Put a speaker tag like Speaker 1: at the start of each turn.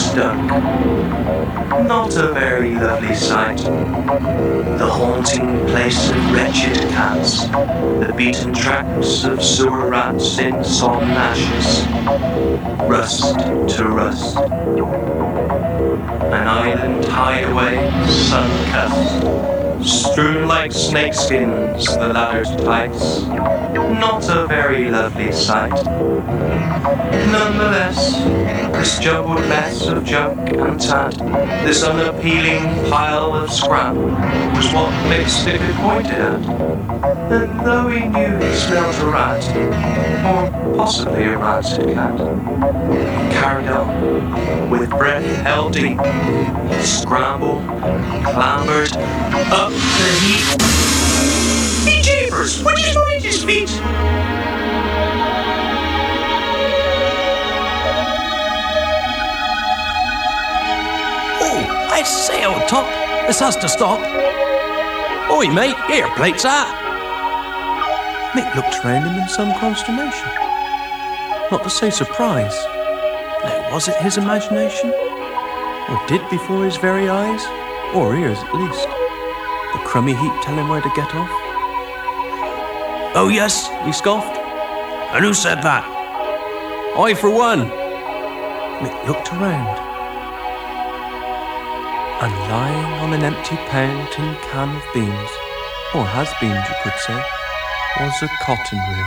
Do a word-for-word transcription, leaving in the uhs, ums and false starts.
Speaker 1: stuck. Not a very lovely sight. The haunting place of wretched cats, the beaten tracks of sewer rats in sodden ashes, rust to rust. An island hideaway, sun-cussed, strewn like snakeskins the ladder's pikes. Not a very lovely sight. Nonetheless, this jumbled mess of junk and tat, this unappealing pile of scrap, was what Mick Stickett pointed at. And though he knew he smelt a rat, or possibly a rancid cat, he carried on, with breath held deep. He scrambled, clambered, up the heap. Hey, Jeepers, would you mind his feet?
Speaker 2: I say, old top, this has to stop. Oi, mate, get your plates out. Mick looked round him in some consternation. Not to say surprise. Now, was it his imagination? Or did before his very eyes, or ears at least, the crummy heap tell him where to get off? Oh yes, he scoffed. And who said that? I for one. Mick looked around. And lying on an empty pound tin can of beans, or has-beens you could say, was a cotton reel.